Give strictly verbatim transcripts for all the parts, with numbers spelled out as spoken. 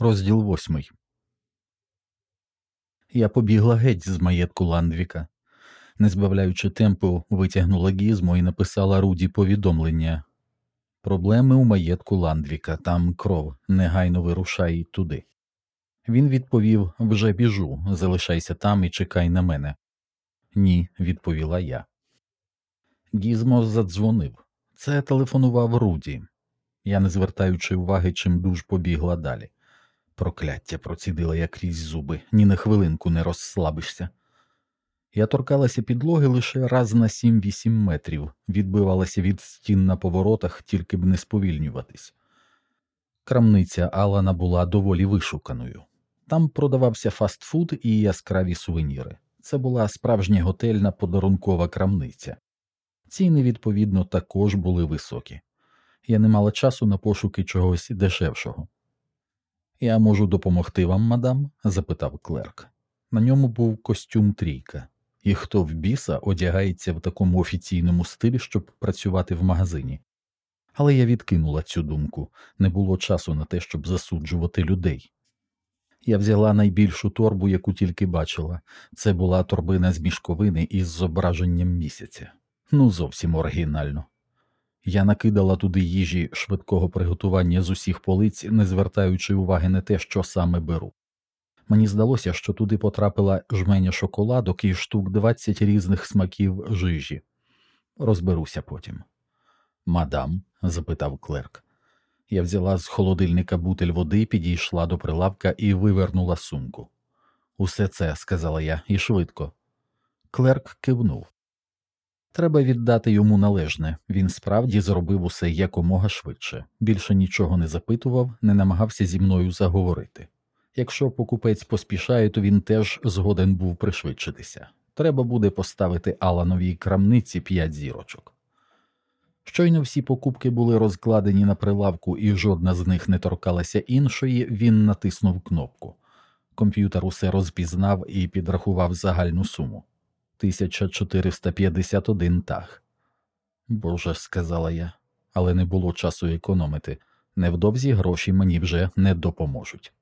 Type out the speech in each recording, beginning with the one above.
Розділ восьмий. Я побігла геть з маєтку Ландвіка. Не збавляючи темпу, витягнула гізмо і написала Руді повідомлення. Проблеми у маєтку Ландвіка, там кров, негайно вирушай туди. Він відповів: вже біжу, залишайся там і чекай на мене. Ні, відповіла я. Гізмо задзвонив. Це телефонував Руді. Я, не звертаючи уваги, чимдуж побігла далі. Прокляття, процідила я крізь зуби, ні на хвилинку не розслабишся. Я торкалася підлоги лише раз на сім-вісім метрів, відбивалася від стін на поворотах, тільки б не сповільнюватись. Крамниця Алана була доволі вишуканою. Там продавався фастфуд і яскраві сувеніри. Це була справжня готельна подарункова крамниця. Ціни, відповідно, також були високі. Я не мала часу на пошуки чогось дешевшого. «Я можу допомогти вам, мадам?» – запитав клерк. На ньому був костюм трійка. І хто в біса одягається в такому офіційному стилі, щоб працювати в магазині? Але я відкинула цю думку. Не було часу на те, щоб засуджувати людей. Я взяла найбільшу торбу, яку тільки бачила. Це була торбина з мішковини із зображенням місяця. Ну, зовсім оригінально. Я накидала туди їжі швидкого приготування з усіх полиць, не звертаючи уваги на те, що саме беру. Мені здалося, що туди потрапила жменя шоколадок і штук двадцять різних смаків жижі. Розберуся потім. «Мадам?» – запитав клерк. Я взяла з холодильника бутиль води, підійшла до прилавка і вивернула сумку. «Усе це», – сказала я, – «і швидко». Клерк кивнув. Треба віддати йому належне, він справді зробив усе якомога швидше, більше нічого не запитував, не намагався зі мною заговорити. Якщо покупець поспішає, то він теж згоден був пришвидшитися. Треба буде поставити Алановій крамниці п'ять зірочок. Щойно всі покупки були розкладені на прилавку і жодна з них не торкалася іншої, він натиснув кнопку. Комп'ютер усе розпізнав і підрахував загальну суму. тисяча чотириста п'ятдесят один таг. «Боже», – сказала я, але не було часу економити. Невдовзі гроші мені вже не допоможуть.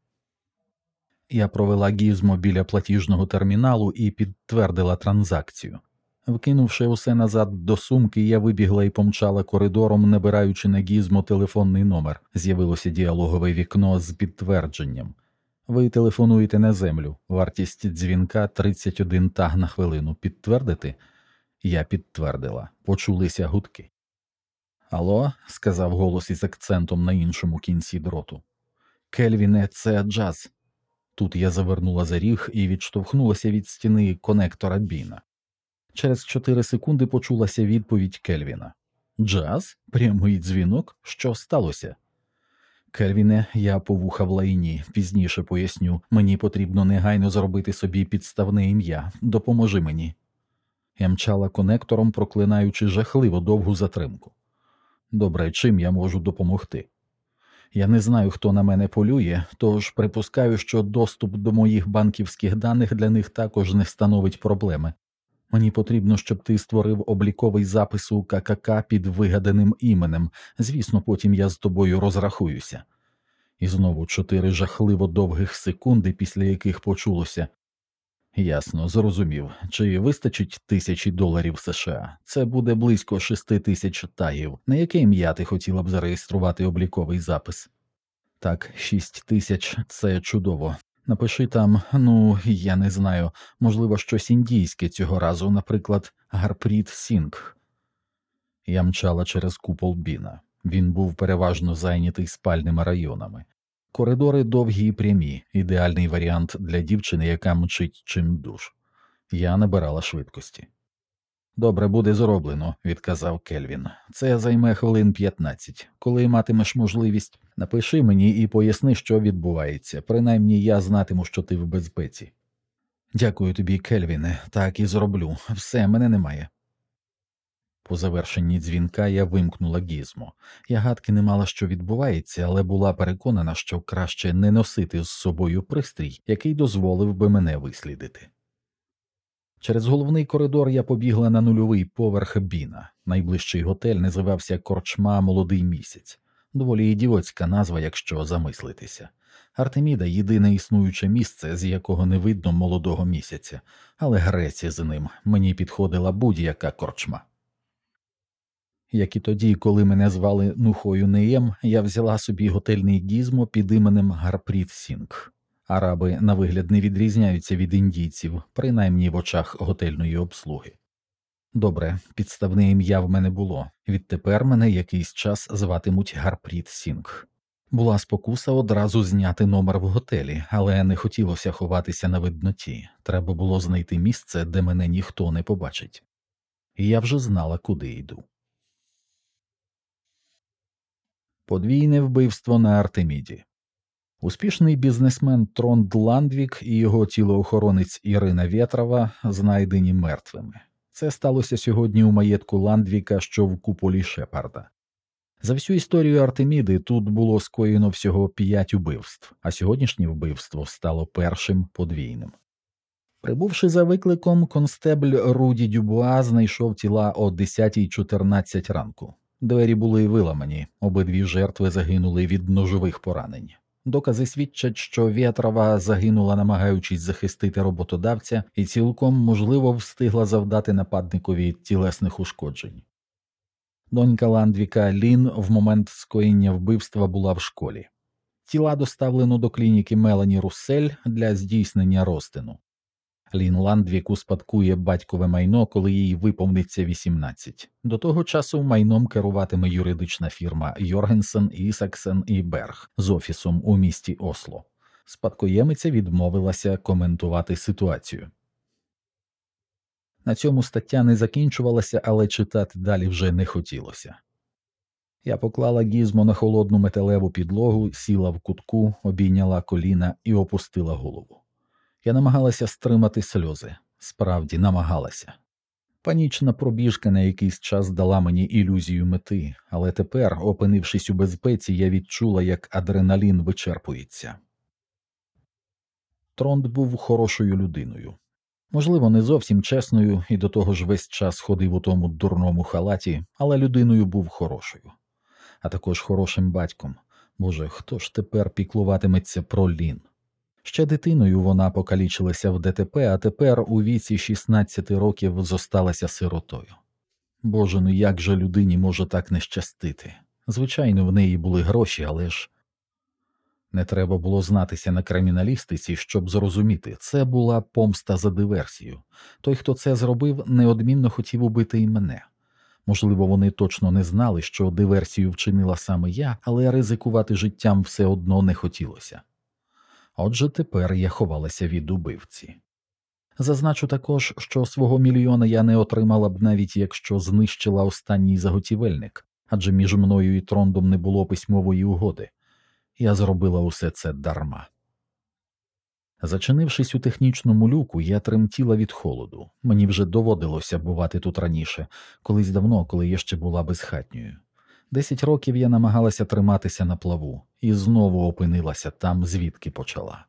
Я провела гізмо біля платіжного терміналу і підтвердила транзакцію. Вкинувши усе назад до сумки, я вибігла і помчала коридором, набираючи на гізмо телефонний номер. З'явилося діалогове вікно з підтвердженням. Ви телефонуєте на землю. Вартість дзвінка тридцять один таг на хвилину. Підтвердити? Я підтвердила. Почулися гудки. «Алло?» – сказав голос із акцентом на іншому кінці дроту. «Кельвіне, це Джаз». Тут я завернула за ріг і відштовхнулася від стіни конектора Біна. Через чотири секунди почулася відповідь Кельвіна. «Джаз? Прямий дзвінок? Що сталося?» «Кельвіне, я по вуха в лайні. Пізніше поясню. Мені потрібно негайно зробити собі підставне ім'я. Допоможи мені». Я мчала конектором, проклинаючи жахливо довгу затримку. «Добре, чим я можу допомогти?» Я не знаю, хто на мене полює, тож припускаю, що доступ до моїх банківських даних для них також не становить проблеми. Мені потрібно, щоб ти створив обліковий запис у ка ка ка під вигаданим іменем. Звісно, потім я з тобою розрахуюся. І знову чотири жахливо довгих секунди, після яких почулося. Ясно, зрозумів. Чи вистачить тисячі доларів США? Це буде близько шести тисяч тагів. На яке ім'я ти хотіла б зареєструвати обліковий запис? Так, шість тисяч – це чудово. Напиши там, ну, я не знаю, можливо, щось індійське цього разу, наприклад, Гарпріт Сінгх. Я мчала через купол Біна. Він був переважно зайнятий спальними районами. Коридори довгі і прямі, ідеальний варіант для дівчини, яка мчить чимдуж. Я набирала швидкості. «Добре, буде зроблено», – відказав Кельвін. «Це займе хвилин п'ятнадцять. Коли матимеш можливість, напиши мені і поясни, що відбувається. Принаймні я знатиму, що ти в безпеці». «Дякую тобі, Кельвіне. Так і зроблю. Все, мене немає». По завершенні дзвінка я вимкнула гізмо. Я гадки не мала, що відбувається, але була переконана, що краще не носити з собою пристрій, який дозволив би мене вислідити. Через головний коридор я побігла на нульовий поверх Біна. Найближчий готель називався «Корчма Молодий місяць». Доволі ідіотська назва, якщо замислитися. Артеміда – єдине існуюче місце, з якого не видно молодого місяця, але греці з ним, мені підходила будь-яка корчма. Як і тоді, коли мене звали Нухою Неєм, я взяла собі готельний гізмо під іменем Гарпріт Сінг. Араби на вигляд не відрізняються від індійців, принаймні в очах готельної обслуги. Добре, підставне ім'я в мене було, відтепер мене якийсь час зватимуть Гарпріт Сінг. Була спокуса одразу зняти номер в готелі, але не хотілося ховатися на видноті, треба було знайти місце, де мене ніхто не побачить. І я вже знала, куди йду. Подвійне вбивство на Артеміді. Успішний бізнесмен Тронд Ландвік і його тілоохоронець Ірина Вєтрова знайдені мертвими. Це сталося сьогодні у маєтку Ландвіка, що в куполі Шепарда. За всю історію Артеміди тут було скоєно всього п'ять убивств, а сьогоднішнє вбивство стало першим подвійним. Прибувши за викликом, констебль Руді Дюбуа знайшов тіла о десята чотирнадцять ранку. Двері були виламані, обидві жертви загинули від ножових поранень. Докази свідчать, що Вєтрова загинула, намагаючись захистити роботодавця, і цілком, можливо, встигла завдати нападникові тілесних ушкоджень. Донька Ландвіка Лін в момент скоєння вбивства була в школі. Тіла доставлено до клініки Мелані Руссель для здійснення розтину. Лін Ландвік успадкує батькове майно, коли їй виповниться вісімнадцять. До того часу майном керуватиме юридична фірма Йоргенсен, Ісаксен і Берг з офісом у місті Осло. Спадкоємиця відмовилася коментувати ситуацію. На цьому стаття не закінчувалася, але читати далі вже не хотілося. Я поклала гізмо на холодну металеву підлогу, сіла в кутку, обійняла коліна і опустила голову. Я намагалася стримати сльози. Справді, намагалася. Панічна пробіжка на якийсь час дала мені ілюзію мети, але тепер, опинившись у безпеці, я відчула, як адреналін вичерпується. Тронд був хорошою людиною. Можливо, не зовсім чесною і до того ж весь час ходив у тому дурному халаті, але людиною був хорошою. А також хорошим батьком. Боже, хто ж тепер піклуватиметься про Лін? Ще дитиною вона покалічилася в ДТП, а тепер у віці шістнадцяти років зосталася сиротою. Боже, ну як же людині може так не щастити? Звичайно, в неї були гроші, але ж... Не треба було знатися на криміналістиці, щоб зрозуміти, це була помста за диверсію. Той, хто це зробив, неодмінно хотів убити і мене. Можливо, вони точно не знали, що диверсію вчинила саме я, але ризикувати життям все одно не хотілося. Отже, тепер я ховалася від убивці. Зазначу також, що свого мільйона я не отримала б навіть якщо знищила останній заготівельник, адже між мною і Трондом не було письмової угоди. Я зробила усе це дарма. Зачинившись у технічному люку, я тремтіла від холоду. Мені вже доводилося бувати тут раніше, колись давно, коли я ще була безхатньою. Десять років я намагалася триматися на плаву, і знову опинилася там, звідки почала.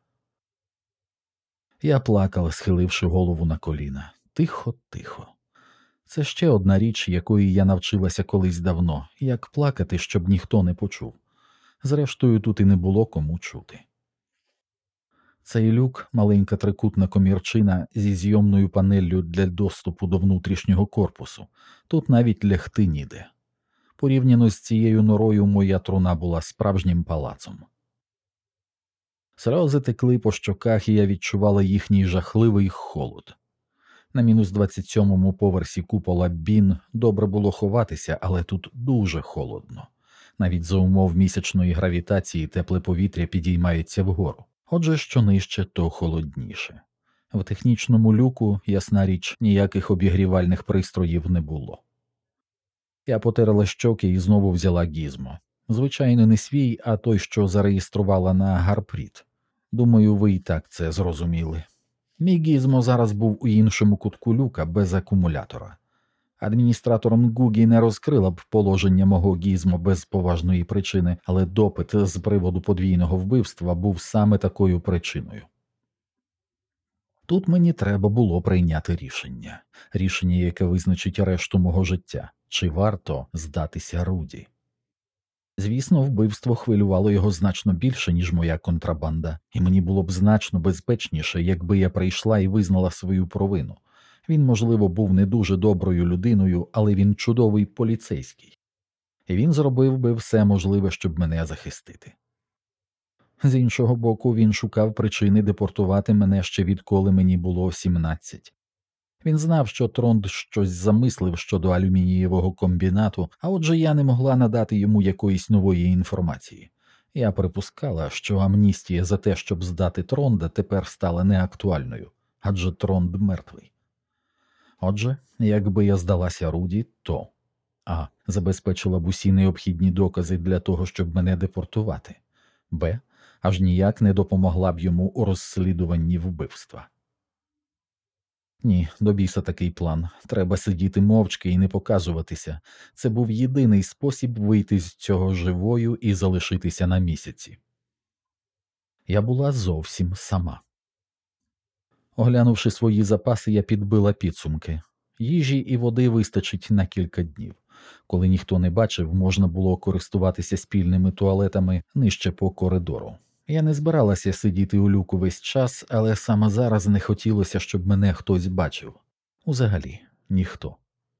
Я плакала, схиливши голову на коліна. Тихо-тихо. Це ще одна річ, якої я навчилася колись давно, як плакати, щоб ніхто не почув. Зрештою, тут і не було кому чути. Цей люк – маленька трикутна комірчина зі зйомною панеллю для доступу до внутрішнього корпусу. Тут навіть лягти ніде. Порівняно з цією норою моя труна була справжнім палацом. Сльози текли по щоках, і я відчувала їхній жахливий холод. На мінус двадцять сьомому поверсі купола Бін добре було ховатися, але тут дуже холодно. Навіть за умов місячної гравітації тепле повітря підіймається вгору. Отже, що нижче, то холодніше. В технічному люку, ясна річ, ніяких обігрівальних пристроїв не було. Я потерла щоки і знову взяла гізмо. Звичайно, не свій, а той, що зареєструвала на Гарпріт. Думаю, ви і так це зрозуміли. Мій гізмо зараз був у іншому кутку люка, без акумулятора. Адміністратор Нгугі не розкрила б положення мого гізмо без поважної причини, але допит з приводу подвійного вбивства був саме такою причиною. Тут мені треба було прийняти рішення. Рішення, яке визначить решту мого життя. Чи варто здатися Руді? Звісно, вбивство хвилювало його значно більше, ніж моя контрабанда, і мені було б значно безпечніше, якби я прийшла і визнала свою провину. Він, можливо, був не дуже доброю людиною, але він чудовий поліцейський. І він зробив би все можливе, щоб мене захистити. З іншого боку, він шукав причини депортувати мене ще відколи мені було сімнадцять. Він знав, що Тронд щось замислив щодо алюмінієвого комбінату, а отже я не могла надати йому якоїсь нової інформації. Я припускала, що амністія за те, щоб здати Тронда, тепер стала неактуальною, адже Тронд мертвий. Отже, якби я здалася Руді, то а. Забезпечила б усі необхідні докази для того, щоб мене депортувати, б. Аж ніяк не допомогла б йому у розслідуванні вбивства. Ні, до біса такий план. Треба сидіти мовчки і не показуватися. Це був єдиний спосіб вийти з цього живою і залишитися на місяці. Я була зовсім сама. Оглянувши свої запаси, я підбила підсумки. Їжі і води вистачить на кілька днів. Коли ніхто не бачив, можна було користуватися спільними туалетами нижче по коридору. Я не збиралася сидіти у люку весь час, але саме зараз не хотілося, щоб мене хтось бачив. Узагалі, ніхто.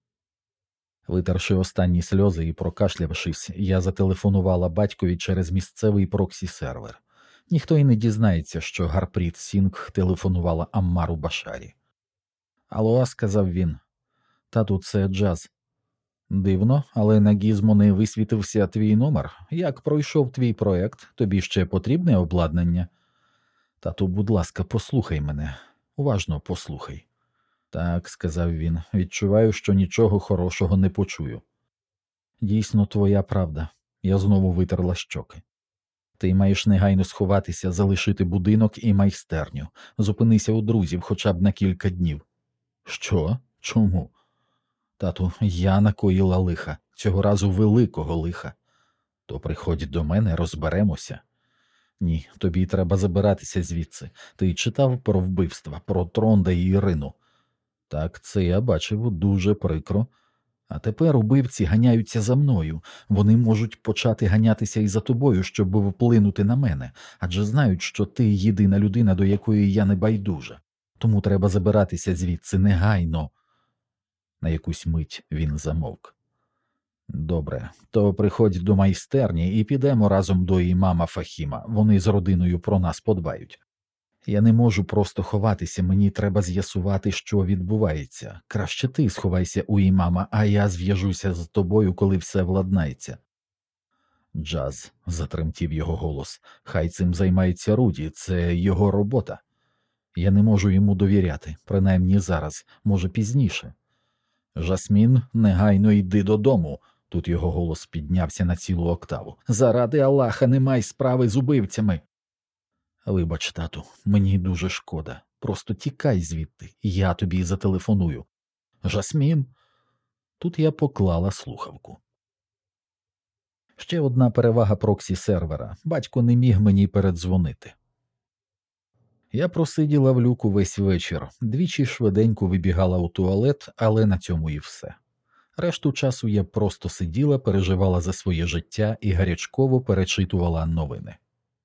Витерши останні сльози і прокашлявшись, я зателефонувала батькові через місцевий проксі-сервер. Ніхто й не дізнається, що Гарпріт Сінг телефонувала Аммару Башарі. «Алло», – сказав він. «Тату, це Джаз». «Дивно, але на Гізмо не висвітився твій номер. Як пройшов твій проект? Тобі ще потрібне обладнання?» «Тату, будь ласка, послухай мене. Уважно послухай». «Так», – сказав він, – «відчуваю, що нічого хорошого не почую». «Дійсно, твоя правда». Я знову витерла щоки. «Ти маєш негайно сховатися, залишити будинок і майстерню. Зупинися у друзів хоча б на кілька днів». «Що? Чому?» «Тату, я накоїла лиха, цього разу великого лиха. То приходь до мене, розберемося». «Ні, тобі треба забиратися звідси. Ти читав про вбивства, про Тронда і Ірину?» «Так, це я бачив, дуже прикро. А тепер убивці ганяються за мною. Вони можуть почати ганятися і за тобою, щоб вплинути на мене, адже знають, що ти єдина людина, до якої я не байдужа. Тому треба забиратися звідси негайно». На якусь мить він замовк. «Добре, то приходь до майстерні і підемо разом до імама Фахіма. Вони з родиною про нас подбають. Я не можу просто ховатися, мені треба з'ясувати, що відбувається. Краще ти сховайся у імама, а я зв'яжуся з тобою, коли все владнається». «Джаз», – затремтів його голос, – «хай цим займається Руді, це його робота. Я не можу йому довіряти, принаймні зараз, може пізніше». «Жасмін, негайно йди додому», – тут його голос піднявся на цілу октаву. «Заради Аллаха, не май справи з убивцями». «Вибач, тату, мені дуже шкода. Просто тікай звідти, я тобі зателефоную». «Жасмін?» Тут я поклала слухавку. Ще одна перевага проксі-сервера. Батько не міг мені передзвонити. Я просиділа в люку весь вечір, двічі швиденько вибігала у туалет, але на цьому і все. Решту часу я просто сиділа, переживала за своє життя і гарячково перечитувала новини.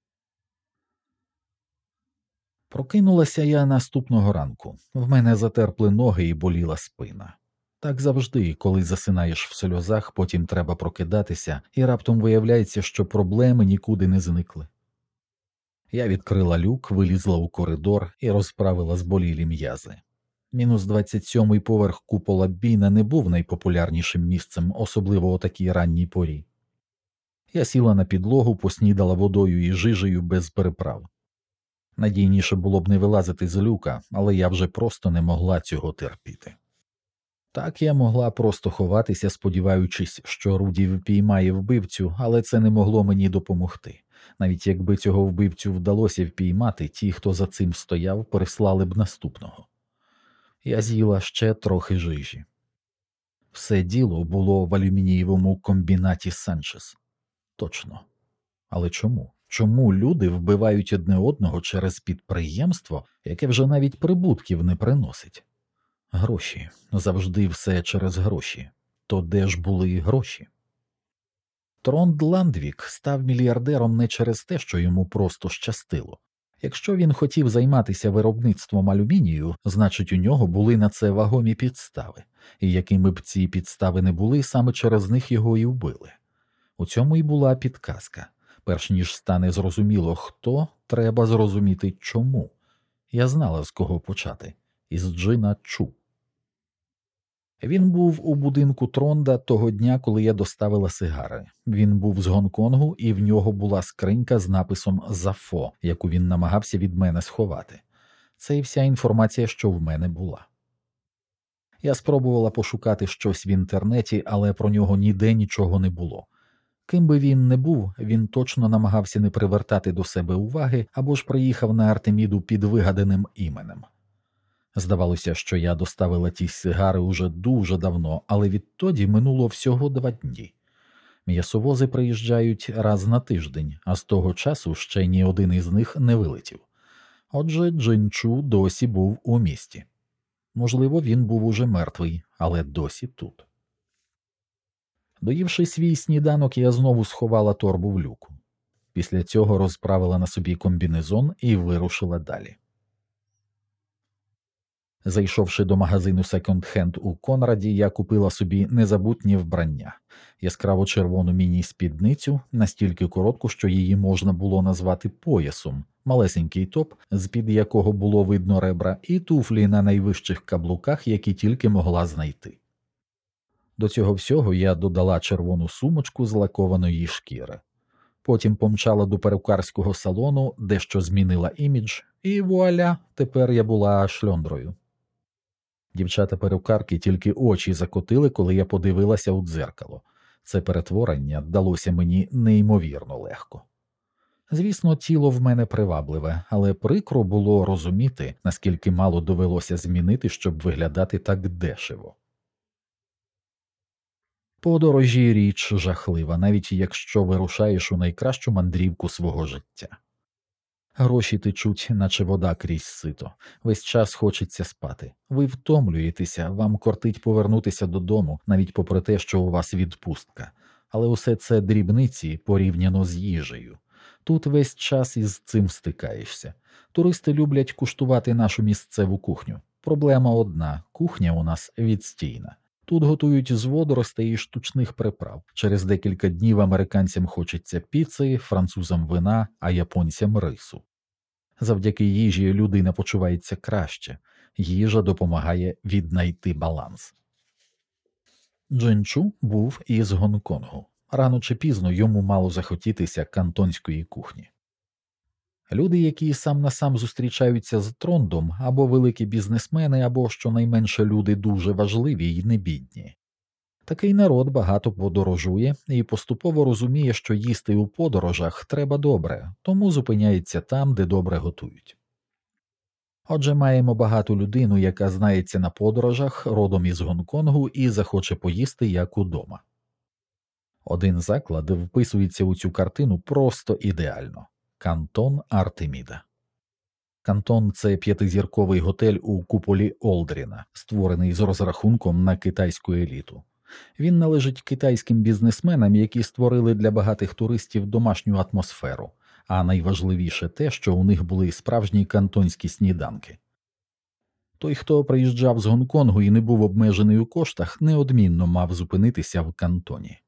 Прокинулася я наступного ранку. В мене затерпли ноги і боліла спина. Так завжди, коли засинаєш в сльозах, потім треба прокидатися, і раптом виявляється, що проблеми нікуди не зникли. Я відкрила люк, вилізла у коридор і розправила зболілі м'язи. Мінус двадцять сьомий поверх купола Біна не був найпопулярнішим місцем, особливо о такій ранній порі. Я сіла на підлогу, поснідала водою і жижею без переправ. Надійніше було б не вилазити з люка, але я вже просто не могла цього терпіти. Так я могла просто ховатися, сподіваючись, що Руді впіймає вбивцю, але це не могло мені допомогти. Навіть якби цього вбивцю вдалося впіймати, ті, хто за цим стояв, переслали б наступного. Я з'їла ще трохи жижі. Все діло було в алюмінієвому комбінаті Санчес. Точно. Але чому? Чому люди вбивають одне одного через підприємство, яке вже навіть прибутків не приносить? Гроші. Завжди все через гроші. То де ж були гроші? Тронд Ландвік став мільярдером не через те, що йому просто щастило. Якщо він хотів займатися виробництвом алюмінію, значить у нього були на це вагомі підстави, і якими б ці підстави не були, саме через них його і вбили. У цьому і була підказка. Перш ніж стане зрозуміло хто, треба зрозуміти чому. Я знала, з кого почати. Із Джина Чу. Він був у будинку Тронда того дня, коли я доставила сигари. Він був з Гонконгу, і в нього була скринька з написом «Зафо», яку він намагався від мене сховати. Це і вся інформація, що в мене була. Я спробувала пошукати щось в інтернеті, але про нього ніде нічого не було. Ким би він не був, він точно намагався не привертати до себе уваги або ж приїхав на Артеміду під вигаданим іменем. Здавалося, що я доставила ті сигари уже дуже давно, але відтоді минуло всього два дні. М'ясовози приїжджають раз на тиждень, а з того часу ще ні один із них не вилетів. Отже, Джин Чу досі був у місті. Можливо, він був уже мертвий, але досі тут. Доївши свій сніданок, я знову сховала торбу в люку. Після цього розправила на собі комбінезон і вирушила далі. Зайшовши до магазину секонд-хенд у Конраді, я купила собі незабутнє вбрання – яскраво червону міні-спідницю, настільки коротку, що її можна було назвати поясом, малесенький топ, з-під якого було видно ребра, і туфлі на найвищих каблуках, які тільки могла знайти. До цього всього я додала червону сумочку з лакованої шкіри. Потім помчала до перукарського салону, дещо змінила імідж, і вуаля, тепер я була шльондрою. Дівчата-перукарки тільки очі закотили, коли я подивилася у дзеркало. Це перетворення далося мені неймовірно легко. Звісно, тіло в мене привабливе, але прикро було розуміти, наскільки мало довелося змінити, щоб виглядати так дешево. Подорожі – річ жахлива, навіть якщо вирушаєш у найкращу мандрівку свого життя. Гроші течуть, наче вода крізь сито. Весь час хочеться спати. Ви втомлюєтеся, вам кортить повернутися додому, навіть попри те, що у вас відпустка. Але усе це дрібниці порівняно з їжею. Тут весь час із цим стикаєшся. Туристи люблять куштувати нашу місцеву кухню. Проблема одна – кухня у нас відстійна. Тут готують з водоростей і штучних приправ. Через декілька днів американцям хочеться піци, французам вина, а японцям рису. Завдяки їжі людина почувається краще. Їжа допомагає віднайти баланс. Джин Чу був із Гонконгу. Рано чи пізно йому мало захотітися кантонської кухні. Люди, які сам на сам зустрічаються з Трондом, або великі бізнесмени, або, щонайменше, люди дуже важливі і не бідні. Такий народ багато подорожує і поступово розуміє, що їсти у подорожах треба добре, тому зупиняється там, де добре готують. Отже, маємо багату людину, яка знається на подорожах, родом із Гонконгу і захоче поїсти як удома. Один заклад вписується у цю картину просто ідеально. Кантон Артеміда. Кантон – це п'ятизірковий готель у куполі Олдріна, створений з розрахунком на китайську еліту. Він належить китайським бізнесменам, які створили для багатих туристів домашню атмосферу, а найважливіше те, що у них були справжні кантонські сніданки. Той, хто приїжджав з Гонконгу і не був обмежений у коштах, неодмінно мав зупинитися в Кантоні.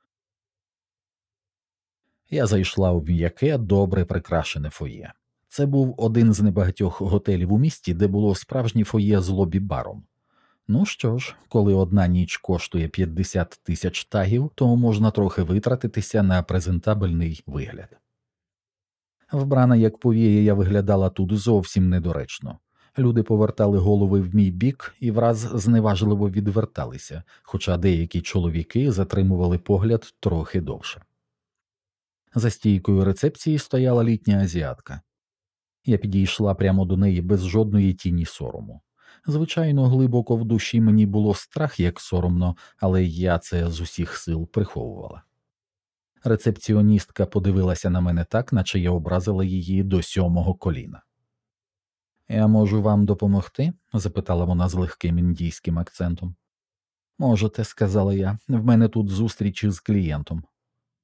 Я зайшла у м'яке, добре прикрашене фоє. Це був один з небагатьох готелів у місті, де було справжнє фоє з лобі-баром. Ну що ж, коли одна ніч коштує п'ятдесят тисяч тагів, то можна трохи витратитися на презентабельний вигляд. Вбрана як повіє, я виглядала тут зовсім недоречно. Люди повертали голови в мій бік і враз зневажливо відверталися, хоча деякі чоловіки затримували погляд трохи довше. За стійкою рецепції стояла літня азіатка. Я підійшла прямо до неї без жодної тіні сорому. Звичайно, глибоко в душі мені було страх, як соромно, але я це з усіх сил приховувала. Рецепціоністка подивилася на мене так, наче я образила її до сьомого коліна. «Я можу вам допомогти?» – запитала вона з легким індійським акцентом. «Можете», – сказала я, – «в мене тут зустріч із клієнтом».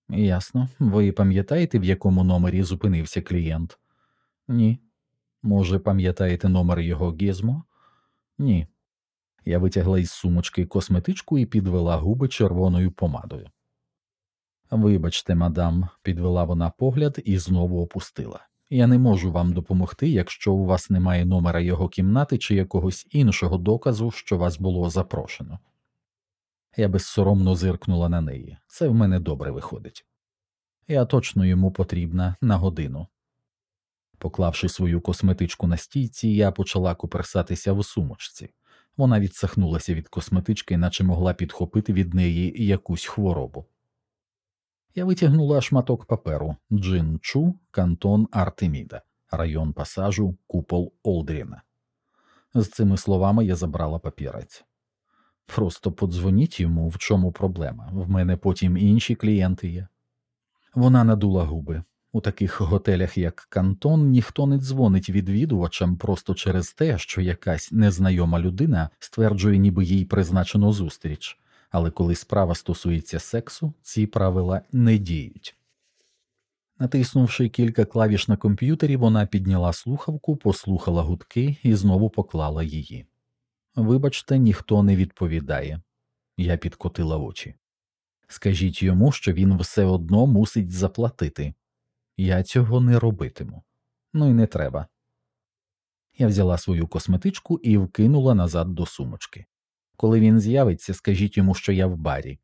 Ясно. Ви пам'ятаєте, в якому номері зупинився клієнт? Ні. Може, пам'ятаєте номер його гізмо? Ні. Я витягла із сумочки косметичку і підвела губи червоною помадою. Вибачте, мадам, підвела вона погляд і знову опустила. Я не можу вам допомогти, якщо у вас немає номера його кімнати чи якогось іншого доказу, що вас було запрошено. Я безсоромно зиркнула на неї. Це в мене добре виходить. Я точно йому потрібна на годину. Поклавши свою косметичку на стійці, я почала куперсатися в сумочці. Вона відсахнулася від косметички, наче могла підхопити від неї якусь хворобу. Я витягнула шматок паперу Джин-Чу, кантон Артеміда, район пасажу, купол Олдріна. З цими словами я забрала папірець. Просто подзвоніть йому, в чому проблема, в мене потім інші клієнти є. Вона надула губи. У таких готелях, як Кантон, ніхто не дзвонить відвідувачам просто через те, що якась незнайома людина стверджує, ніби їй призначено зустріч. Але коли справа стосується сексу, ці правила не діють. Натиснувши кілька клавіш на комп'ютері, вона підняла слухавку, послухала гудки і знову поклала її. Вибачте, ніхто не відповідає. Я підкотила очі. Скажіть йому, що він все одно мусить заплатити. Я цього не робитиму. Ну і не треба. Я взяла свою косметичку і вкинула назад до сумочки. Коли він з'явиться, скажіть йому, що я в барі.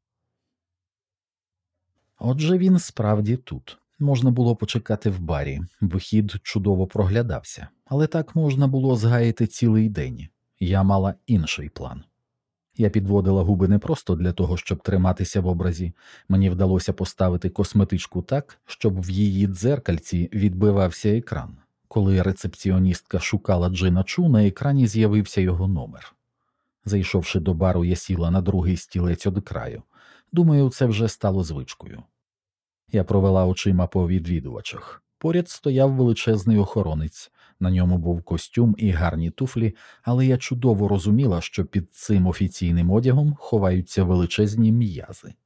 Отже, він справді тут. Можна було почекати в барі. Вихід чудово проглядався. Але так можна було згаяти цілий день. Я мала інший план. Я підводила губи не просто для того, щоб триматися в образі. Мені вдалося поставити косметичку так, щоб в її дзеркальці відбивався екран. Коли рецепціоністка шукала Джина-Чу, на екрані з'явився його номер. Зайшовши до бару, я сіла на другий стілець од краю. Думаю, це вже стало звичкою. Я провела очима по відвідувачах. Поряд стояв величезний охоронець. На ньому був костюм і гарні туфлі, але я чудово розуміла, що під цим офіційним одягом ховаються величезні м'язи.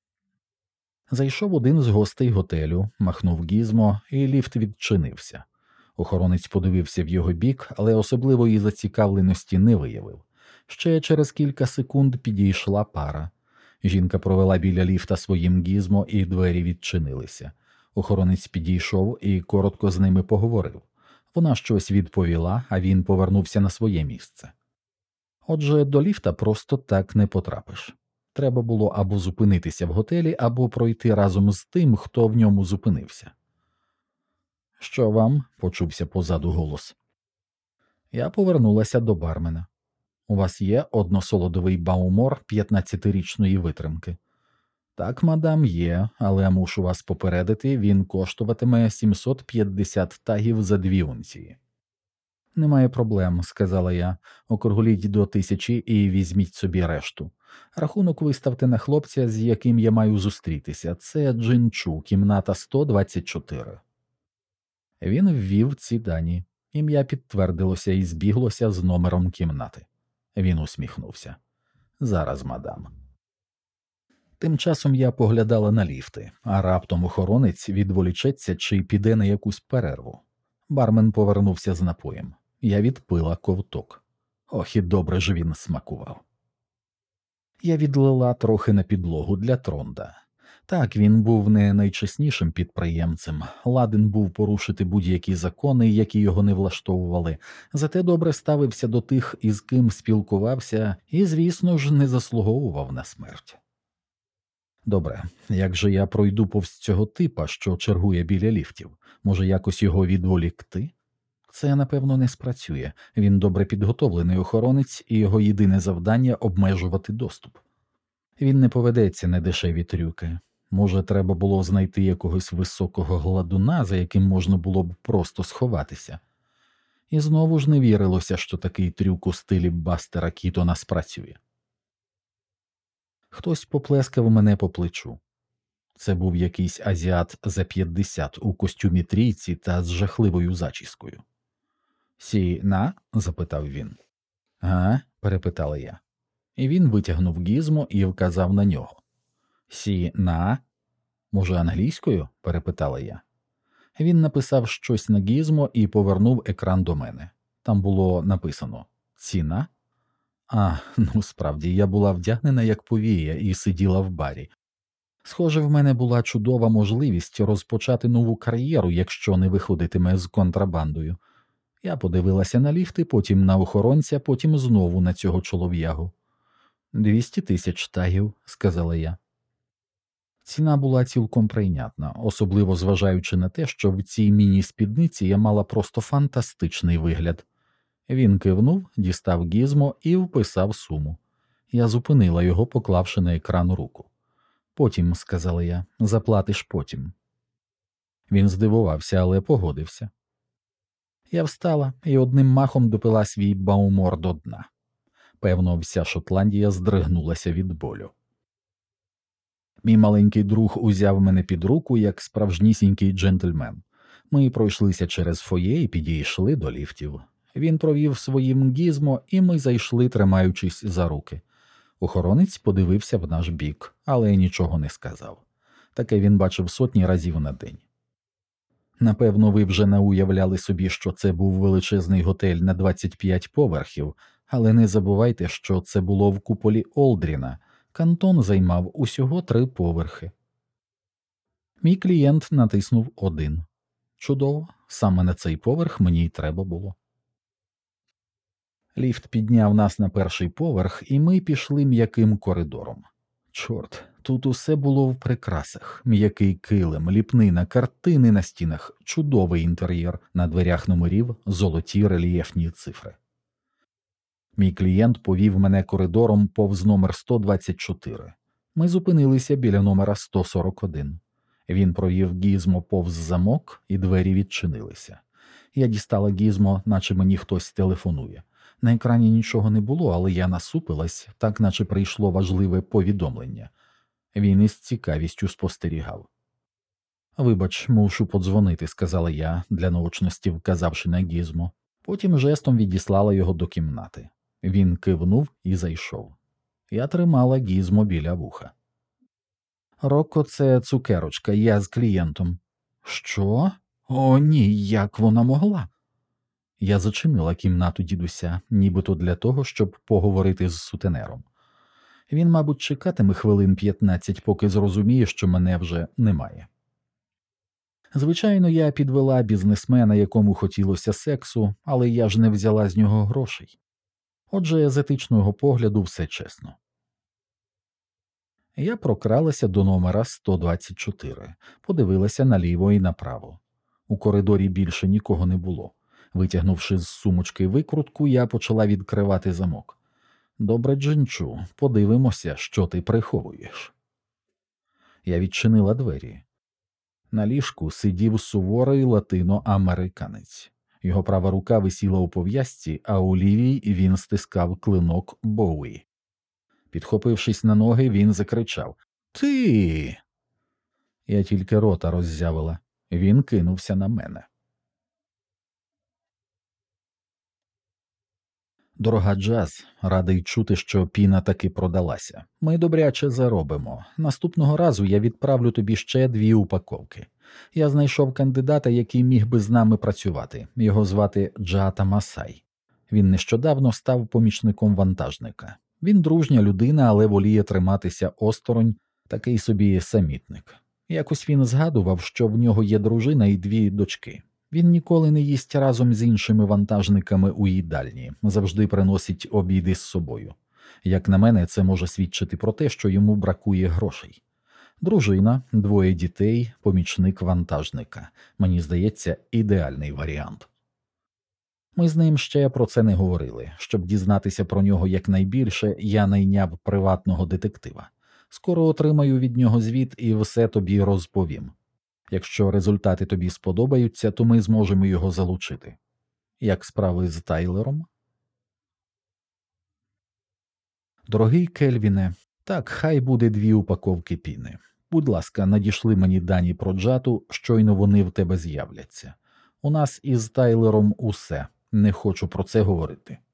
Зайшов один з гостей готелю, махнув гізмо, і ліфт відчинився. Охоронець подивився в його бік, але особливої зацікавленості не виявив. Ще через кілька секунд підійшла пара. Жінка провела біля ліфта своїм гізмо, і двері відчинилися. Охоронець підійшов і коротко з ними поговорив. Вона щось відповіла, а він повернувся на своє місце. Отже, до ліфта просто так не потрапиш. Треба було або зупинитися в готелі, або пройти разом з тим, хто в ньому зупинився. «Що вам?» – почувся позаду голос. Я повернулася до бармена. «У вас є односолодовий баумор п'ятнадцятирічної витримки?» «Так, мадам, є, але мушу вас попередити, він коштуватиме сімсот п'ятдесят тагів за дві унції». «Немає проблем», – сказала я. «Округліть до тисячі і візьміть собі решту. Рахунок виставте на хлопця, з яким я маю зустрітися. Це Джин-Чу, кімната сто двадцять чотири». Він ввів ці дані. Ім'я підтвердилося і збіглося з номером кімнати. Він усміхнувся. «Зараз, мадам». Тим часом я поглядала на ліфти, а раптом охоронець відволічеться чи піде на якусь перерву. Бармен повернувся з напоєм. Я відпила ковток. Ох, і добре ж він смакував. Я відлила трохи на підлогу для Тронда. Так, він був не найчеснішим підприємцем, ладен був порушити будь-які закони, які його не влаштовували, зате добре ставився до тих, із ким спілкувався, і, звісно ж, не заслуговував на смерть. Добре, як же я пройду повз цього типа, що чергує біля ліфтів? Може, якось його відволікти? Це, напевно, не спрацює. Він добре підготовлений охоронець, і його єдине завдання – обмежувати доступ. Він не поведеться на дешеві трюки. Може, треба було знайти якогось високого гладуна, за яким можна було б просто сховатися. І знову ж не вірилося, що такий трюк у стилі Бастера Кітона спрацює. Хтось поплескав мене по плечу. Це був якийсь азіат за п'ятдесят у костюмі трійці та з жахливою зачіскою. «Сі на?» – запитав він. «Га?» – перепитала я. І він витягнув гізмо і вказав на нього. «Сі на?» Може, англійською? Перепитала я. Він написав щось на гізмо і повернув екран до мене. Там було написано «Ціна?» А, ну справді, я була вдягнена як повія і сиділа в барі. Схоже, в мене була чудова можливість розпочати нову кар'єру, якщо не виходитиме з контрабандою. Я подивилася на ліфти, потім на охоронця, потім знову на цього чолов'ягу. «Двісті тисяч тагів», – сказала я. Ціна була цілком прийнятна, особливо зважаючи на те, що в цій міні-спідниці я мала просто фантастичний вигляд. Він кивнув, дістав гізмо і вписав суму. Я зупинила його, поклавши на екран руку. «Потім», – сказала я, – «заплатиш потім». Він здивувався, але погодився. Я встала і одним махом допила свій баумор до дна. Певно, вся Шотландія здригнулася від болю. Мій маленький друг узяв мене під руку, як справжнісінький джентльмен. Ми пройшлися через фоє і підійшли до ліфтів. Він провів своїм гізмо, і ми зайшли, тримаючись за руки. Охоронець подивився в наш бік, але нічого не сказав. Таке він бачив сотні разів на день. Напевно, ви вже не уявляли собі, що це був величезний готель на двадцять п'ять поверхів, але не забувайте, що це було в куполі Олдріна. Кантон займав усього три поверхи. Мій клієнт натиснув один. Чудово, саме на цей поверх мені й треба було. Ліфт підняв нас на перший поверх, і ми пішли м'яким коридором. Чорт, тут усе було в прикрасах. М'який килим, ліпнина, картини на стінах, чудовий інтер'єр, на дверях номерів золоті рельєфні цифри. Мій клієнт повів мене коридором повз номер сто двадцять чотири. Ми зупинилися біля номера сто сорок один. Він провів гізмо повз замок, і двері відчинилися. Я дістала гізмо, наче мені хтось телефонує. На екрані нічого не було, але я насупилась, так наче прийшло важливе повідомлення. Він із цікавістю спостерігав. «Вибач, мушу подзвонити», – сказала я, для наочності вказавши на гізмо. Потім жестом відіслала його до кімнати. Він кивнув і зайшов. Я тримала гізмо біля вуха. «Рокко, це цукерочка, я з клієнтом». «Що? О, ні, як вона могла?» Я зачинила кімнату дідуся, нібито для того, щоб поговорити з сутенером. Він, мабуть, чекатиме хвилин п'ятнадцять, поки зрозуміє, що мене вже немає. Звичайно, я підвела бізнесмена, якому хотілося сексу, але я ж не взяла з нього грошей. Отже, з етичного погляду все чесно. Я прокралася до номера сто двадцять чотири, подивилася наліво і направо. У коридорі більше нікого не було. Витягнувши з сумочки викрутку, я почала відкривати замок. «Добре, Джинчу, подивимося, що ти приховуєш». Я відчинила двері. На ліжку сидів суворий латиноамериканець. Його права рука висіла у пов'язці, а у лівій він стискав клинок Боуї. Підхопившись на ноги, він закричав: «Ти!» Я тільки рота роззявила. Він кинувся на мене. «Дорога Джаз, радий чути, що піна таки продалася. Ми добряче заробимо. Наступного разу я відправлю тобі ще дві упаковки. Я знайшов кандидата, який міг би з нами працювати. Його звати Джата Масай. Він нещодавно став помічником вантажника. Він дружня людина, але воліє триматися осторонь, такий собі самітник. Якось він згадував, що в нього є дружина і дві дочки. Він ніколи не їсть разом з іншими вантажниками у їдальні, завжди приносить обіди з собою. Як на мене, це може свідчити про те, що йому бракує грошей. Дружина, двоє дітей, помічник вантажника. Мені здається, ідеальний варіант. Ми з ним ще про це не говорили. Щоб дізнатися про нього якнайбільше, я найняв приватного детектива. Скоро отримаю від нього звіт і все тобі розповім. Якщо результати тобі сподобаються, то ми зможемо його залучити. Як справи з Тайлером? Дорогий Кельвіне, так, хай буде дві упаковки піни. Будь ласка, надішли мені дані про Джату, щойно вони в тебе з'являться. У нас із Тайлером усе. Не хочу про це говорити.